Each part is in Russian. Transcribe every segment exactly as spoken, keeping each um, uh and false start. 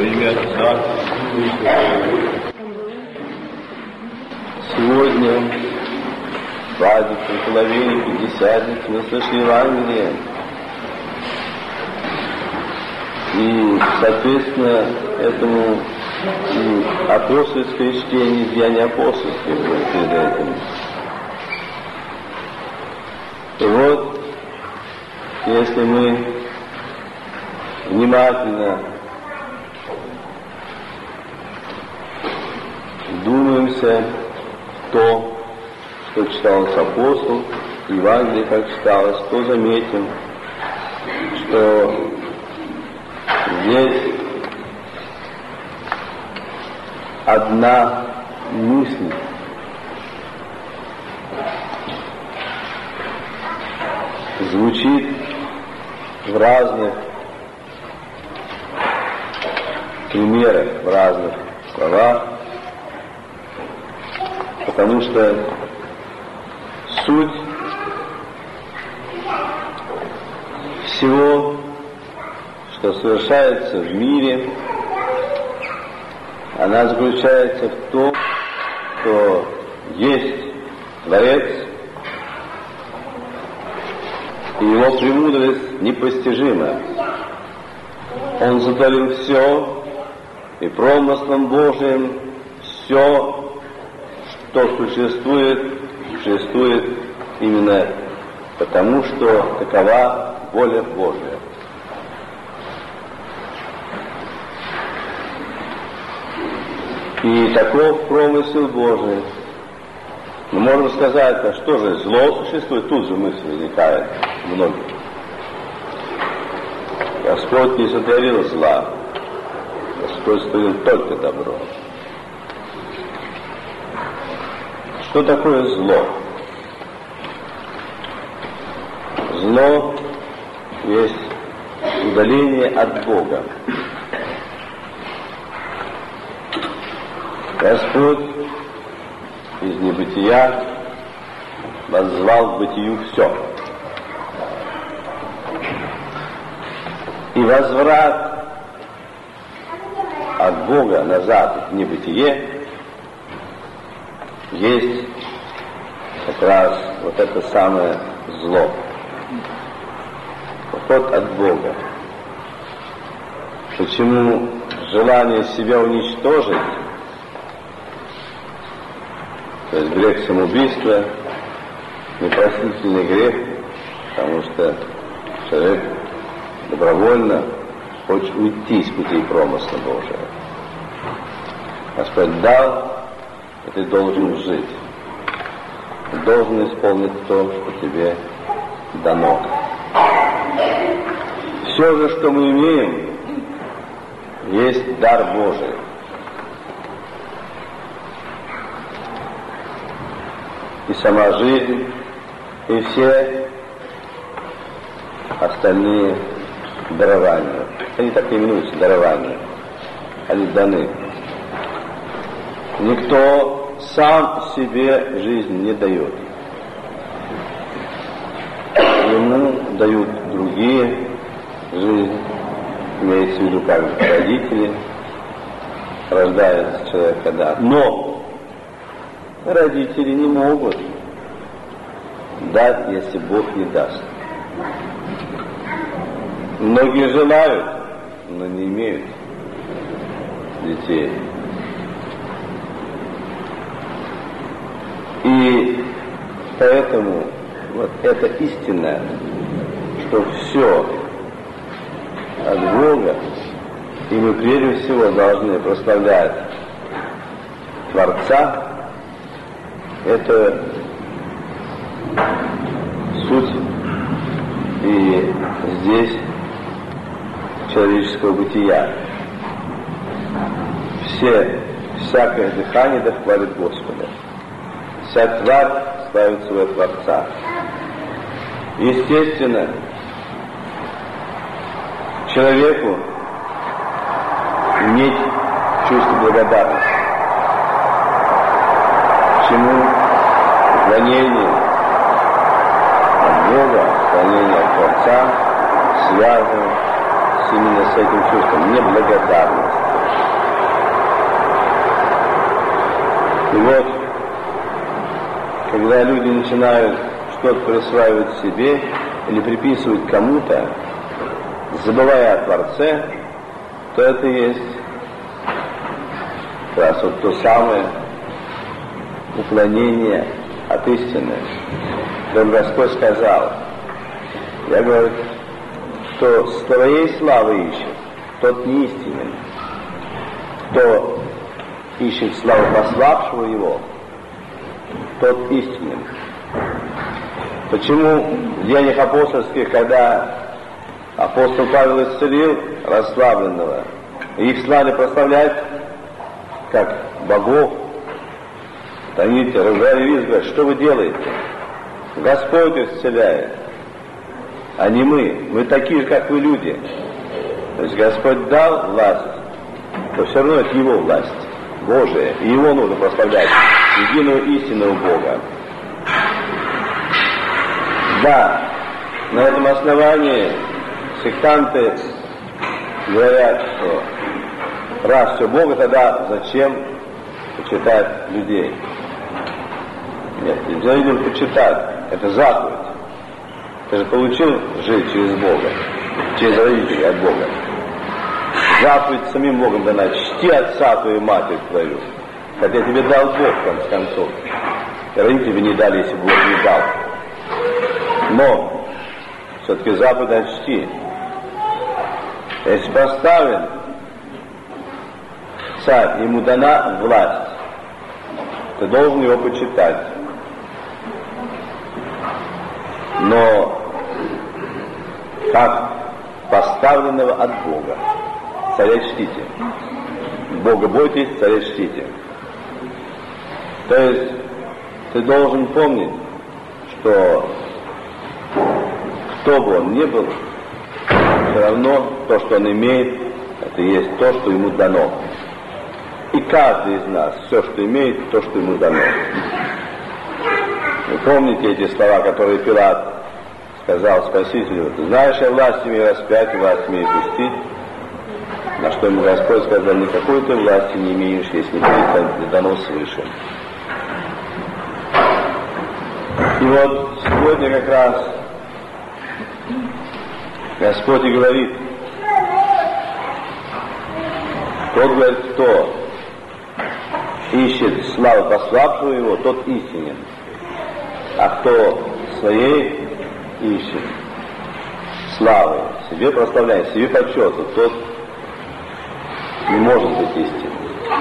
Во имя Отца и Сына. Сегодня, в праздник Преклонения Пятидесятницы, мы слышали Евангелие. И, соответственно, этому и апостольское чтение, деяния апостольские было перед этим. И вот, если мы внимательно вдумаемся в то, что читалось апостол, Евангелие как читалось, то заметим, что здесь одна мысль звучит в разных примерах, в разных словах, потому что суть всего, что совершается в мире, она заключается в том, что есть Творец, и его премудрость непостижима. Он сотворил все, и промыслом Божиим все, что существует, существует именно потому, что такова воля Божия. И таков промысел Божий. Мы можем сказать, а что же, зло существует? Тут же мысль возникает многих. Господь не сотворил зла. Господь сотворил только добро. Что такое зло? Зло есть удаление от Бога. Господь из небытия воззвал к бытию все. И возврат от Бога назад в небытие есть как раз вот это самое зло. Уход от Бога. Почему желание себя уничтожить, то есть грех самоубийства, непростительный грех, потому что человек добровольно хочет уйти с путей промысла Божия. Господь дал, и ты должен жить. Ты должен исполнить то, что тебе дано. Все же, что мы имеем, есть дар Божий. И сама жизнь, и все остальные дарования. Они так и именуются, дарования. Они даны. Никто сам себе жизнь не дает. Ему дают другие жизнь, имеется в виду как родители, рождается человек когда. Но родители не могут дать, если Бог не даст. Многие желают, но не имеют детей. И поэтому вот это истина, что все от Бога, и мы прежде всего должны прославлять Творца. Это суть и здесь человеческого бытия. Все, всякое дыхание да хвалит Господа. Вся тварь славит своего Творца. Естественно, человеку иметь чувство благодарности. Чему поклонение от Бога, поклонение от Творца связано с именно с этим чувством неблагодарности. И вот, когда люди начинают что-то присваивать себе или приписывать кому-то, забывая о Творце, то это и есть как раз вот то самое уклонение от истины. Дом Господь сказал, я говорю, кто своей славы ищет, тот не истинен. Кто ищет славу пославшего его, тот истинен. Почему в деяниях апостольских, когда апостол Павел исцелил расслабленного, и их слали прославлять как богов, они рыгали визг, говорят, что вы делаете? Господь исцеляет, а не мы. Мы такие же, как вы, люди. То есть Господь дал власть, то все равно это Его власть, Божия, и Его нужно прославлять, единого истинного Бога. Да, на этом основании сектанты говорят, что раз все Бога, тогда зачем почитать людей? Нет, нельзя людям почитать, это заповедь. Ты же получил жить через Бога, через родителей от Бога. Заповедь самим Богом дана, чти отца твою и матерь твою, хотя тебе дал Бог, в конце концов. И родители тебе не дали, если Бог не дал. Но все-таки заповедь чти. Если поставлен царь, ему дана власть, ты должен его почитать. Но как поставленного от Бога. Царя чтите. Бога бойтесь, царя чтите. То есть ты должен помнить, что кто бы он ни был, все равно то, что он имеет, это и есть то, что ему дано. И каждый из нас, все, что имеет, то, что ему дано. Вы помните эти слова, которые Пилат сказал Спасителю: ты знаешь, я власть имею распять, власть имею пустить. На что ему Господь сказал: никакой ты власти не имеешь, если не будет дано свыше. И вот сегодня как раз Господь и говорит, тот, говорит, кто ищет славу пославшего его, тот истинен. А кто своей ищет славы, себе прославляет, себе почету, тот не может быть истинным.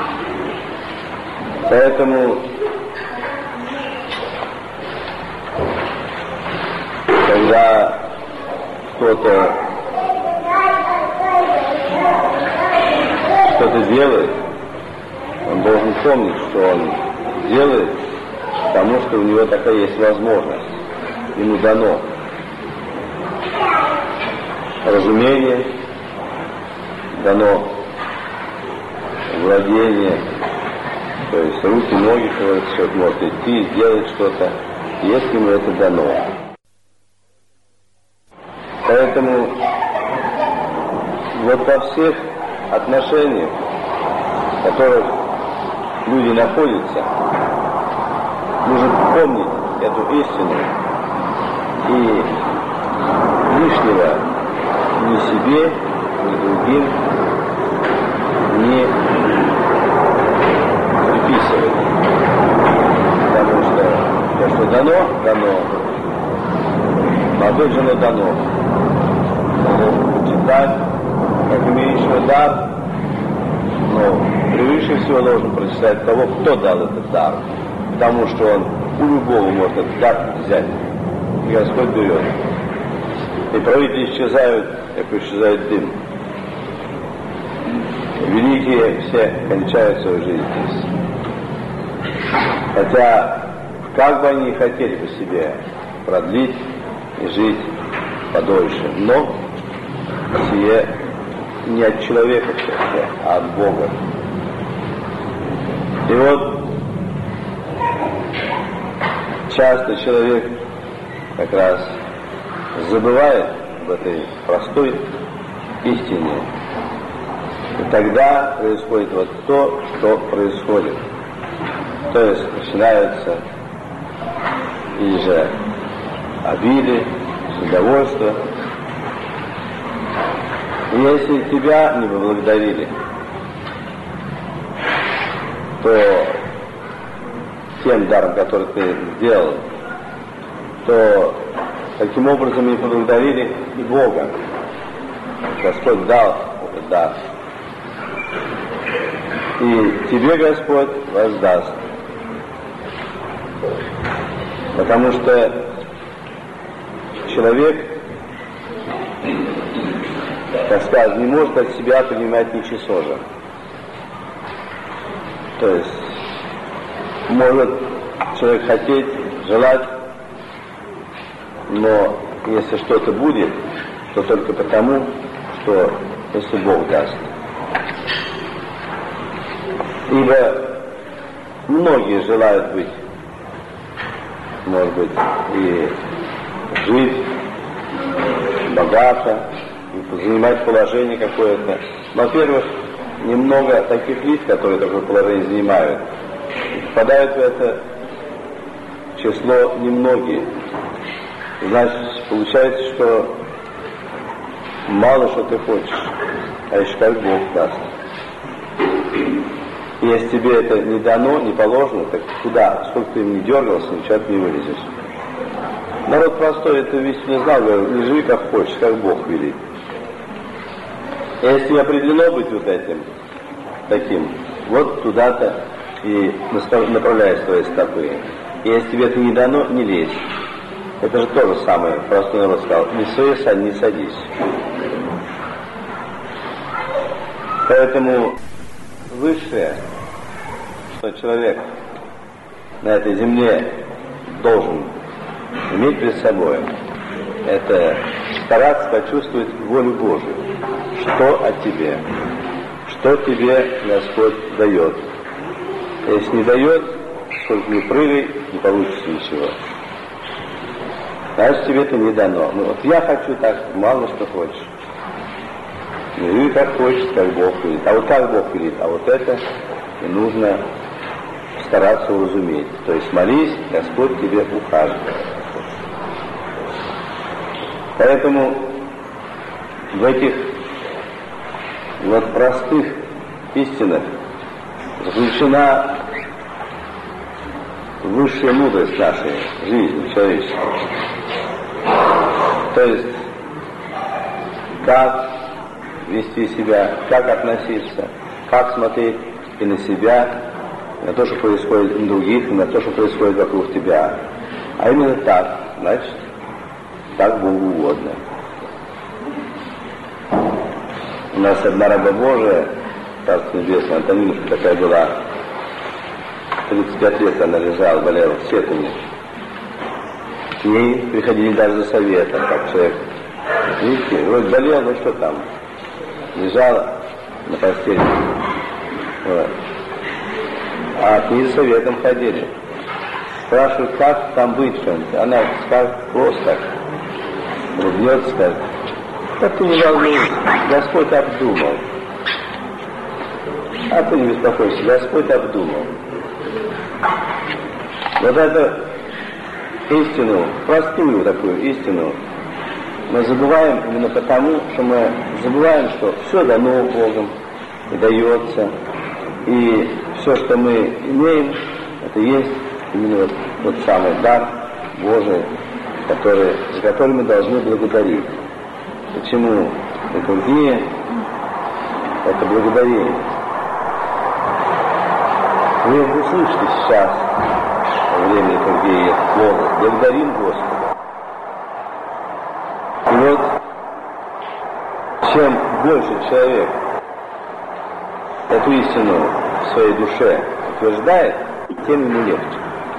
Поэтому, когда кто-то что-то делает, он должен помнить, что он делает, потому что у него такая есть возможность, ему дано разумение, дано владение, то есть руки, ноги, что может идти, сделать что-то, если ему это дано. Поэтому вот во всех отношениях, в которых люди находятся, нужно помнить эту истину и лишнего ни себе, ни другим не приписывать. Потому что то, что дано, дано. Молодой жене дано. Надо почитать, как имеющего дар, но превыше всего должен прочитать того, кто дал этот дар. Потому что он у любого может этот дар взять. И Господь берет. И правители исчезают, как исчезает дым. Великие все кончают свою жизнь здесь. Хотя, как бы они хотели по себе продлить и жить подольше, но сие не от человека все, а от Бога. И вот часто человек как раз забывает об этой простой истине. И тогда происходит вот то, что происходит. То есть начинаются или же обиды, недовольство. И если тебя не поблагодарили, то тем даром, который ты сделал, то таким образом и поблагодарили и Бога. Господь дал этот дар. И тебе Господь воздаст. Потому что человек, так сказать, не может от себя принимать ничего же. То есть может человек хотеть, желать, но если что-то будет, то только потому, что если Бог даст. Ибо многие желают быть, может быть, и жить богато, и занимать положение какое-то. Во-первых, немного таких лиц, которые такое положение занимают, попадают в это число немногие. Значит, получается, что мало что ты хочешь, а еще как Бог даст. Если тебе это не дано, не положено, так куда? Сколько ты им не дергался, ничего ты не вылезешь. Народ простой это весь не знал, говорил, не живи как хочешь, как Бог велит. Если определено быть вот этим, таким, вот туда-то и направляй свои стопы. И если тебе это не дано, не лезь. Это же то же самое, простой народ сказал, не суйся, не садись. Поэтому высшее, что человек на этой земле должен иметь перед собой, это стараться почувствовать волю Божию. Что от тебе? Что тебе Господь дает? Если не дает, сколько ни прыгай, не получится ничего. Значит, тебе это не дано. Ну вот я хочу так, мало что хочешь. Не живи как хочешь, как Бог велит. А вот как Бог велит, а вот это и нужно стараться уразуметь. То есть молись, Господь тебе ухаживает. Поэтому в этих вот простых истинах заключена высшая мудрость нашей жизни человеческой. То есть, как вести себя, как относиться, как смотреть и на себя, и на то, что происходит у других, и на то, что происходит вокруг тебя. А именно так, значит, так Богу угодно. У нас одна раба Божия, Царство Небесное, Антонинушка такая была, тридцать пять лет она лежала, болела в сетуне. К ней приходили даже за советом, как человек. Видите, вроде болел, ну что там, лежала на постели. Вот. А к ней за советом ходили. Спрашивают, как там быть что-нибудь. Она скажет, просто так. Улыбнется, скажет, как ты не волнуйся, Господь обдумал. А ты не беспокойся, Господь обдумал. Вот эту истину, простую такую истину, мы забываем именно потому, что мы забываем, что все дано Богом и дается, и все, что мы имеем, это есть именно вот, вот самый дар Божий, который, за который мы должны благодарить. Почему литургия – это благодарение? Вы услышите сейчас во время литургии этот голос «Благодарим Господа». И вот чем больше человек эту истину в своей душе утверждает, тем ему легче.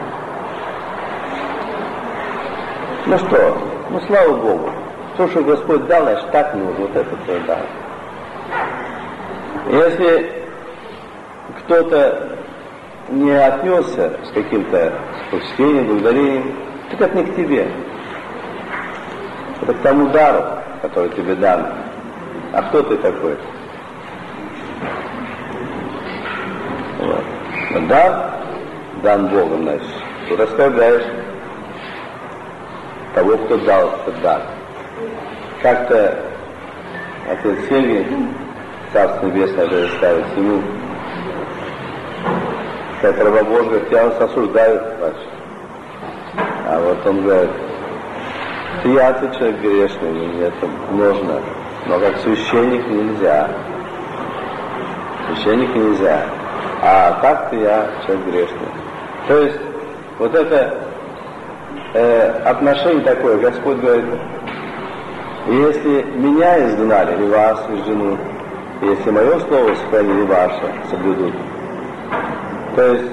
Ну что, ну слава Богу, то, что Господь дал, значит так нужно, вот это свой дар. Если кто-то не отнесся с каким-то почтением, благодарением, так это не к тебе. Это к тому дару, который тебе дан. А кто ты такой? Вот. Дар дан Богом, значит, ты оскорбляешь того, кто дал этот дар. Как-то отец Сергий, Царство Небесное предоставит ему, как раба Божия, говорит, я вас осуждаю, значит. А вот он говорит, я-то человек грешный, мне это нужно, но как священник нельзя. Священник нельзя. А так-то я человек грешный. То есть, вот это э, отношение такое, Господь говорит, если меня изгнали, и вас, и жену, если мое слово сохранили, ваше соблюдут. То есть,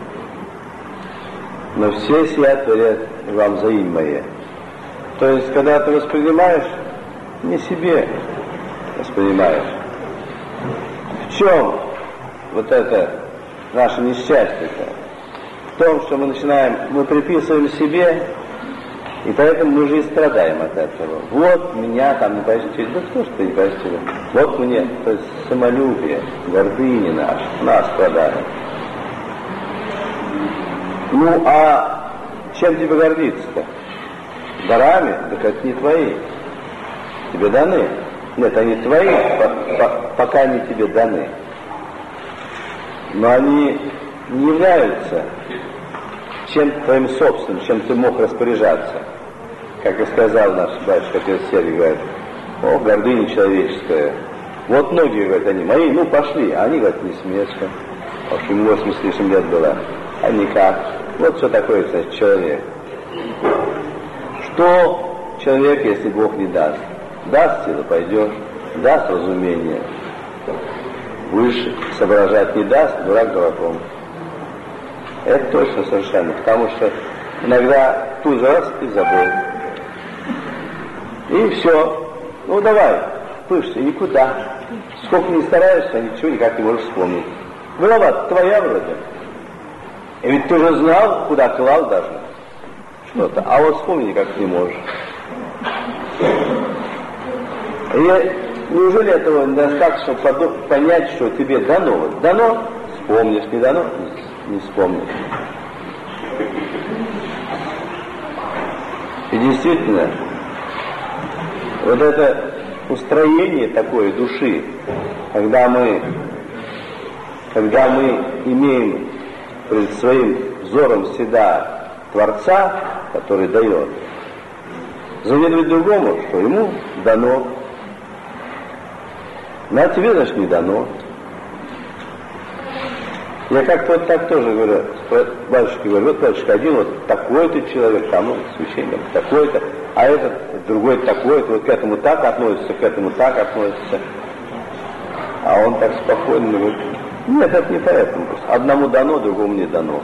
но все сия творят вам за имя мое. То есть, когда ты воспринимаешь, не себе воспринимаешь. В чем вот это наше несчастье-то? В том, что мы начинаем, мы приписываем себе, и поэтому мы же и страдаем от этого. Вот меня там не почтили. Да кто ж ты не почтили? Вот мне, то есть самолюбие, гордыня наша, нас страдает. Ну, а чем тебе гордиться-то? Дарами? Так это не твои. Тебе даны. Нет, они твои, по, по, пока они тебе даны. Но они не являются чем-то твоим собственным, чем ты мог распоряжаться. Как и сказал наш батюшка отец Сергий, говорит, о, гордыня человеческая. Вот многие, говорят, они, мои, ну пошли. А они говорят, не смешно. В общем, восемьдесят лишним лет было. А никак. Вот что такое, кстати, человек. Что человек, если Бог не даст? Даст силу, пойдешь. Даст разумение. Выше соображать не даст, дурак дураком. Это точно совершенно. Потому что иногда тут раз и забыл. И все. Ну давай, пышься, никуда. Сколько ни стараешься, ничего никак не можешь вспомнить. Голова твоя вроде. И ведь ты уже знал, куда клал даже что-то, а вот вспомнить никак не можешь. И неужели этого недостаточно, чтобы понять, что тебе дано? Вот дано, вспомнишь, не дано, не, не вспомнишь. И действительно, вот это устроение такой души, когда мы, когда мы имеем перед своим взором всегда Творца, который дает, завидовать другому, что ему дано. Ну, а тебе, значит, не дано. Я как-то вот так тоже говорю, батюшке говорю, вот батюшка один, вот такой-то человек, там, ну, священник, такой-то, а этот, другой такой-то, вот к этому так относится, к этому так относится. А он так спокойно говорит, нет, это не поэтому, одному дано, другому не дано.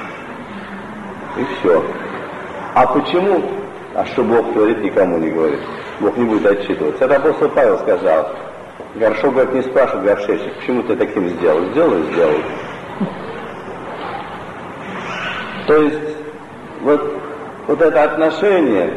И все. А почему? А что Бог творит, никому не говорит. Бог не будет отчитываться. Это апостол Павел сказал. Горшок, говорит, не спрашивай горшечник, почему ты таким сделал? Сделал и сделал. То есть, вот, вот это отношение,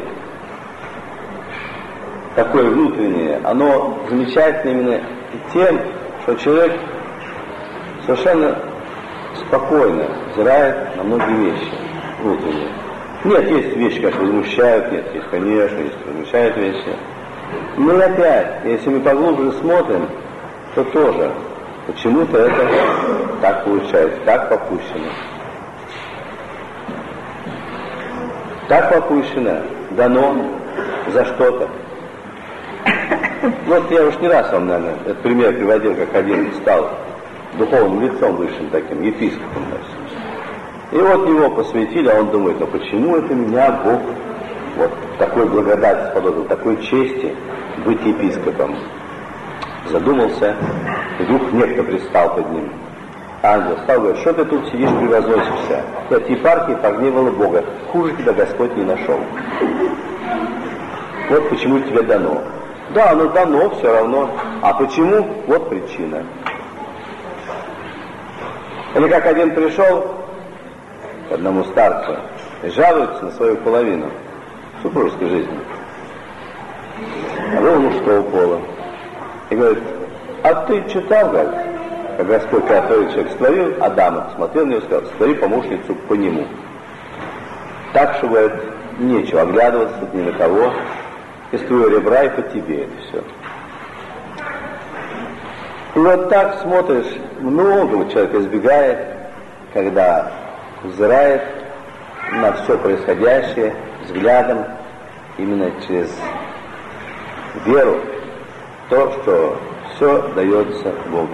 такое внутреннее, оно замечательно именно тем, что человек совершенно спокойно взирает на многие вещи внутренние. Нет, есть вещи, конечно, возмущают, нет, есть, конечно, есть возмущают вещи. Но опять, если мы поглубже смотрим, то тоже почему-то это так получается, так попущено. Так попущено, дано за что-то. Вот я уж не раз вам, наверное, этот пример приводил, как один стал духовным лицом высшим таким, епископом. И вот его посвятили, а он думает, ну почему это меня Бог вот такой благодати сподобил, такой чести быть епископом? Задумался, и вдруг некто предстал перед ним. Ангел стал говорить, что ты тут сидишь, превозносишься? Эта епархия погневала Бога, хуже тебя Господь не нашел. Вот почему тебе дано. Да, оно дано все равно. А почему? Вот причина. Или как один пришел к одному старцу и жалуется на свою половину супружеской жизни. А был мужского пола. И говорит, а ты читал, говорит, как Господь, когда человек створил Адама, посмотрел на него и сказал: створи помощницу по нему. Так, что, говорит, нечего оглядываться ни на кого, из твоего ребра и по тебе это все. И вот так смотришь, много человек избегает, когда взирает на все происходящее взглядом именно через веру, то, что все дается Богу.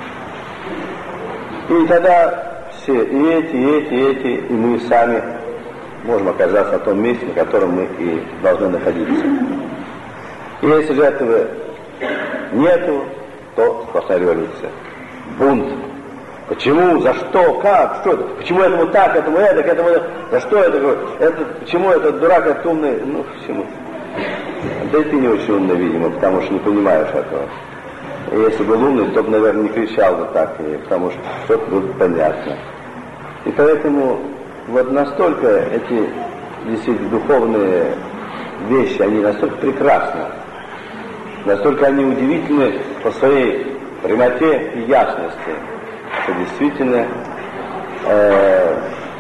И тогда все, и эти, и эти, и эти, и мы сами можем оказаться на том месте, на котором мы и должны находиться. И если же этого нету, то сплошная революция. Бунт. Почему? За что? Как? Что это? Почему этому так, этому это, этому это? За что это? это почему этот дурак, этот умный? Ну, почему? Да и ты не очень умный, видимо, потому что не понимаешь этого. И если был умный, то бы, наверное, не кричал бы так, потому что что-то будет понятно. И поэтому вот настолько эти действительно духовные вещи, они настолько прекрасны, настолько они удивительны по своей прямоте и ясности, что действительно э,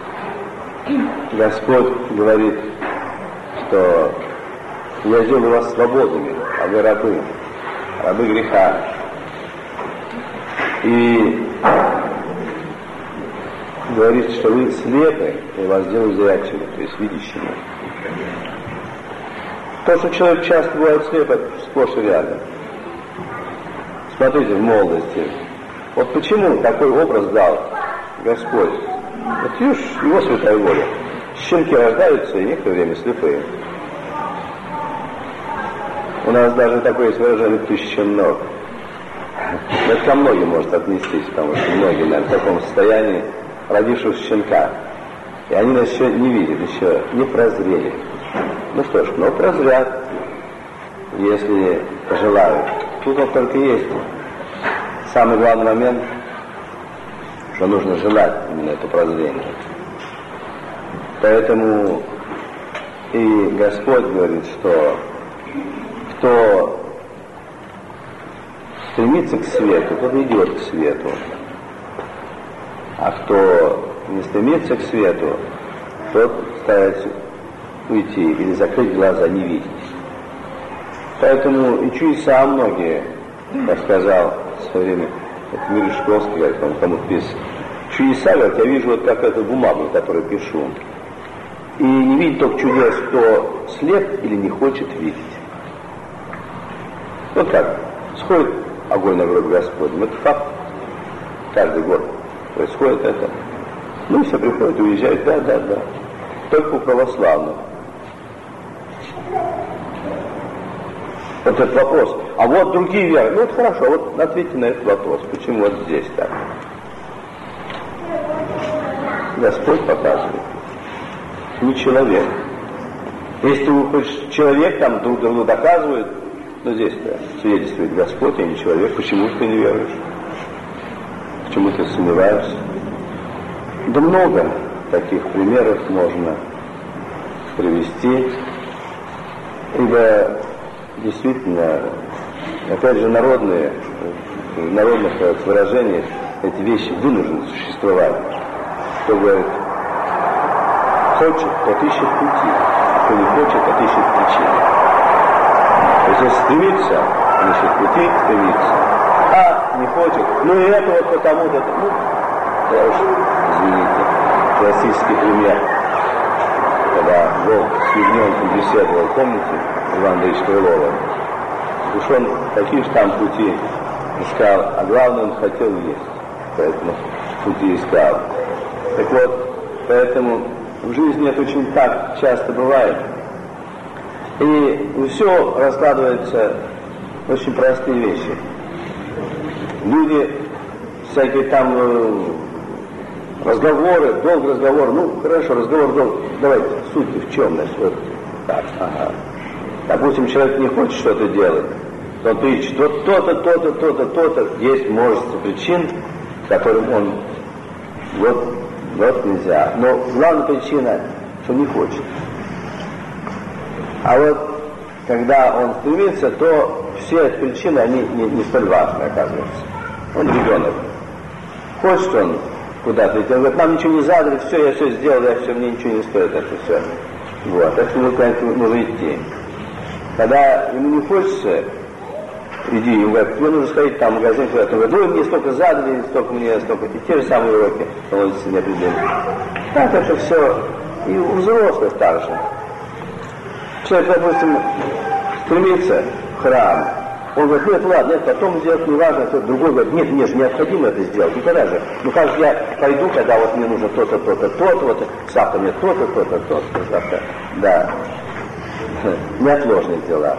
Господь говорит, что я сделаю вас свободными, а вы рабы, рабы греха. И говорит, что вы слепы, и вас сделаю зрячими, то есть видящими. То, что человек часто бывает слеп, это сплошь и рядом. Смотрите, в молодости. Вот почему такой образ дал Господь? Вот видишь, его святая воля. Щенки рождаются, и некоторое время слепые. У нас даже такое есть выражение «ты щенок». Это ко многим может отнестись, потому что многие, наверное, в таком состоянии родившегося щенка. И они нас еще не видят, еще не прозрели. Ну что ж, но прозрят, если пожелают. Тут вот только есть самый главный момент, что нужно желать именно это прозрение. Поэтому и Господь говорит, что кто стремится к свету, тот идет к свету. А кто не стремится к свету, тот старается уйти или закрыть глаза, не видеть. Поэтому и чудеса многие, как сказал в свое время, это Мир Шкловский, говорит, он кому-то писал. Чудеса, говорит, я вижу вот как эту бумагу, которую пишу. И не видит только чудес, кто слеп или не хочет видеть. Вот как, сходит огонь на гроб Господень, это факт. Каждый год происходит это. Ну и все приходят и уезжают, да, да, да. Только у православных. Вот этот вопрос. А вот другие веры. Ну вот хорошо, вот ответьте на этот вопрос. Почему вот здесь так? Господь показывает. Не человек. Если ты хочешь, человек там друг другу доказывает, но здесь-то свидетельствует Господь, а не человек. Почему ты не веруешь? Почему ты сомневаешься? Да много таких примеров можно привести, ибо действительно, опять же, народные, в народных выражениях эти вещи вынуждены существовать. Кто говорит, хочет, тот ищет пути, а кто не хочет, тот ищет причины. То есть, если стремится, он ищет пути, стремится. А не хочет, ну и это вот потому-то, ну, я уж, извините, классический пример, когда Бог с ягненком беседовал, помните, Иван Андреевич Крылова? Уж он такие же там пути искал, а главное, он хотел есть, поэтому пути искал. Так вот, поэтому в жизни это очень так часто бывает. И все раскладывается в очень простые вещи. Люди, всякие там э, разговоры, долг разговор, ну хорошо, разговор долг, давайте, суть в чем, значит, вот так, ага. Допустим, человек не хочет что-то делать, то он ищет вот то-то, то-то, то-то, то-то, есть множество причин, которым он, вот, вот нельзя. Но главная причина, что не хочет. А вот, когда он стремится, то все эти причины, они не, не столь важны, оказывается. Он ребенок. хочет он куда-то идти, он говорит, нам ничего не задали, все, я все сделал, я все, мне ничего не стоит, так что все. Вот, так что куда-нибудь нужно идти. Когда ему не хочется, иди, ему говорят, тебе нужно сходить там в магазин, куда-то. Он говорит, ну, мне столько задали, столько мне, столько, и те же самые уроки, становятся неопределенными. Так, это все и у взрослых так же. Человек, допустим, стремится в храм, он говорит, нет, ладно, нет, потом сделать не важно, кто-то другой говорит, нет, мне же необходимо это сделать, ну когда же, ну как же я пойду, когда вот мне нужно то-то, то-то, то-то, вот завтра мне то-то, то-то, то-то, завтра, да, неотложные дела.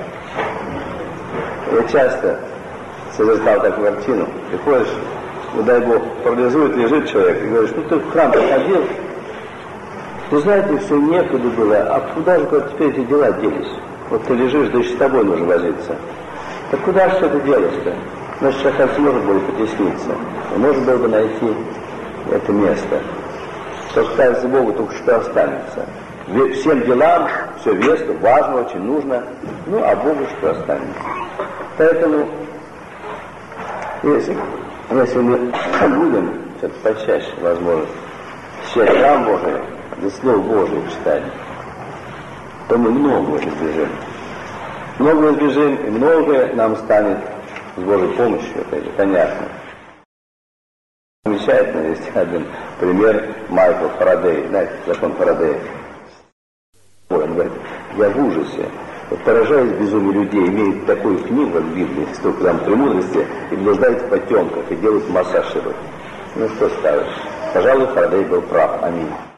Я часто созерцал такую картину, приходишь, ну дай Бог, парализует, лежит человек, и говоришь, ну ты в храм приходил, ты знаете, все некуда было, а куда же вот теперь эти дела делись? Вот ты лежишь, да еще с тобой нужно возиться. Так куда же все это делось-то? Значит, сейчас можно было потесниться, можно было бы найти это место. Что кажется Богу, только что останется. Всем делам все весно, важно, очень нужно, ну, а Богу что останется. Поэтому, если, если мы будем все-таки почаще, возможно, читать храм Божий, да Слово Божие читать, то мы многого избежим. Многого избежим, и многое нам станет с Божьей помощью, это понятно. Замечательно, есть один пример Майкл Фарадей, знаете, закон Фарадея. Он говорит, я в ужасе, вот поражаюсь безумию людей, имеют такую книгу в Библии, столько там премудрости, и блуждают в потемках, и делают массаж. Ну что скажешь? Пожалуй, Фарадей был прав. Аминь.